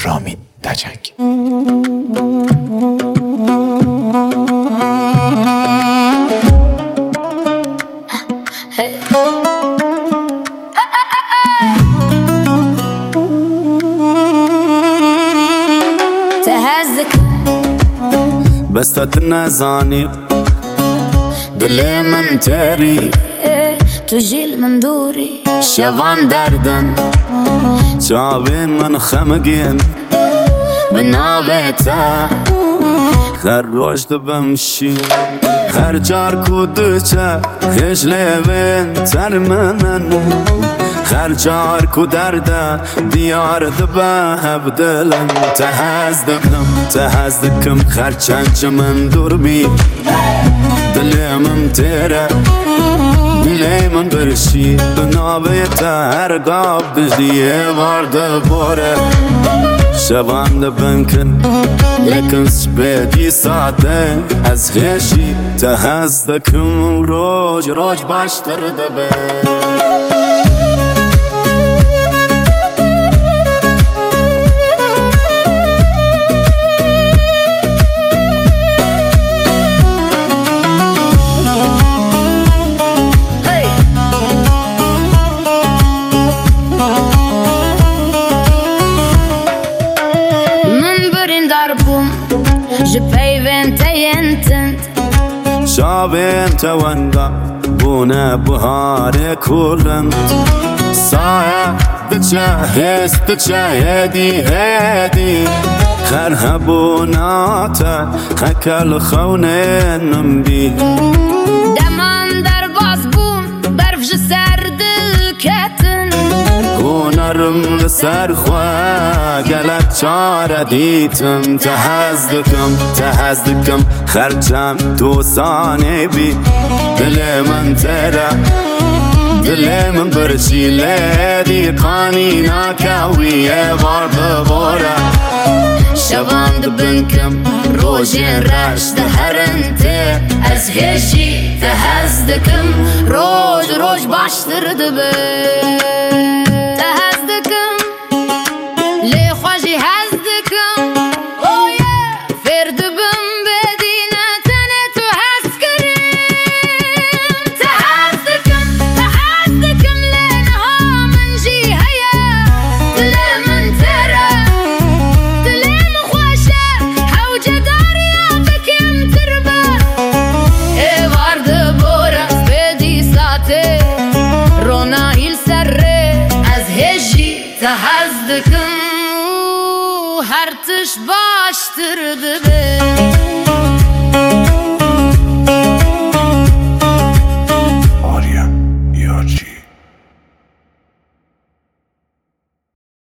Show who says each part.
Speaker 1: رامین دجنگ.
Speaker 2: بس تنزاني دل من تری
Speaker 3: تو جیل من دوری
Speaker 2: شوان دردن چاوین من خمگین بنابتا هر روش دبمشی هر جار کودچه خش لیوین تر منن هر جار کو درده دیار دبه بدلم تهزدکم خرچنچ من دور بی دلیم تیره دلی من برشی بنابتا هر گاب دجدیه وارده باره شوان دبنکن لیکن سپیدی ساعته از خیشی تهزدکم روج باشتر دبه
Speaker 3: جبيبين تينتنت
Speaker 2: شابين توانقا بونا بهاري كورنت صايا تتشاهدي هادي خرها بوناتا حكا الخونين نمبي
Speaker 3: دمان در باز بون برفش سرد کتن
Speaker 2: هنرم لسر خواه گلک چاره دیتم تهزدکم خرچم تو سانه بی دل من تره دل من برشی لیدی قانی ناکاویه بار بباره شوان دبنکم روژین رش دهرنته از هشی تهزدکم روج باشتر دبه
Speaker 3: تهزدکم هر تش باشتر دبه